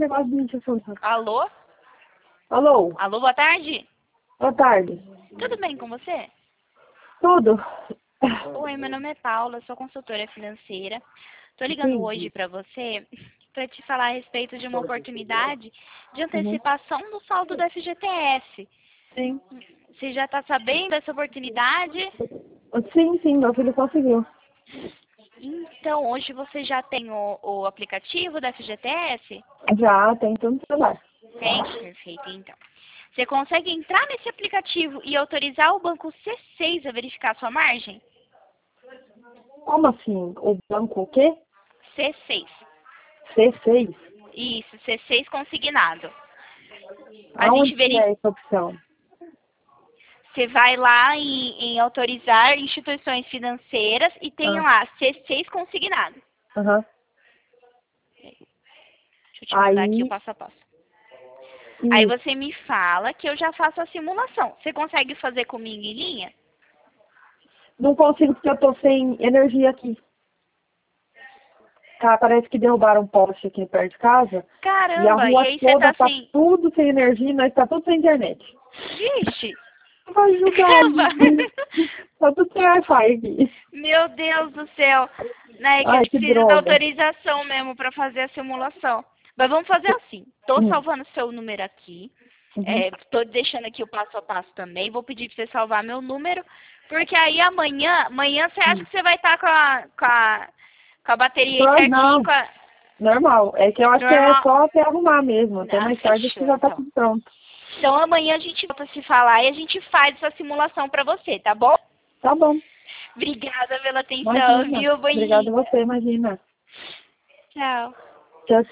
negócio de injeção. Alô? Alô? Alô, boa tarde. Boa tarde. Tudo bem com você? Tudo? Oi, meu nome é Paula, sou consultora financeira. Estou ligando Entendi. hoje para você para te falar a respeito de uma oportunidade de antecipação do saldo do FGTS. Sim. Você já está sabendo dessa oportunidade? Sim, meu filho conseguiu. Então, hoje você já tem o aplicativo da FGTS? Já tem tudo no celular. Tem? Perfeito, então. Você consegue entrar nesse aplicativo e autorizar o banco C6 a verificar a sua margem? Como assim? O banco o quê? C6. C6? Isso, C6 consignado. A Aonde gente que é essa opção? Você vai lá em autorizar instituições financeiras e tem Ah, lá C6 consignado. aham. Deixa eu te mandar aqui o Aí, passo a passo. Aí isso. você me fala que eu já faço a simulação. Você consegue fazer comigo em linha? Não consigo porque eu tô sem energia aqui. Tá, parece que derrubaram um poste aqui perto de casa. E a Caramba, e rua aí você toda tá tá sem... tudo sem energia e nós tá tudo sem internet. Vixe! Vai ajudar, Caramba! tá tudo sem Wi-Fi aqui. Meu Deus do céu! Né, que Ai, que precisa da droga. autorização mesmo para fazer a simulação. Mas vamos fazer assim. Tô Hum, salvando seu número aqui. uhum. Tô deixando aqui o passo a passo também. Vou pedir para você salvar meu número. Porque aí amanhã você acha que você vai estar com a bateria aí certinho, Não, normal. É que eu acho que é normal. só até arrumar mesmo. Até Ah, mais tarde acho que fechou, já tá então. tudo pronto. Então amanhã a gente volta a se falar e a gente faz essa simulação para você, tá bom? Tá bom. Obrigada pela atenção, Imagina. viu? Bom Obrigada dia. a você, imagina. Tchau. Tchau,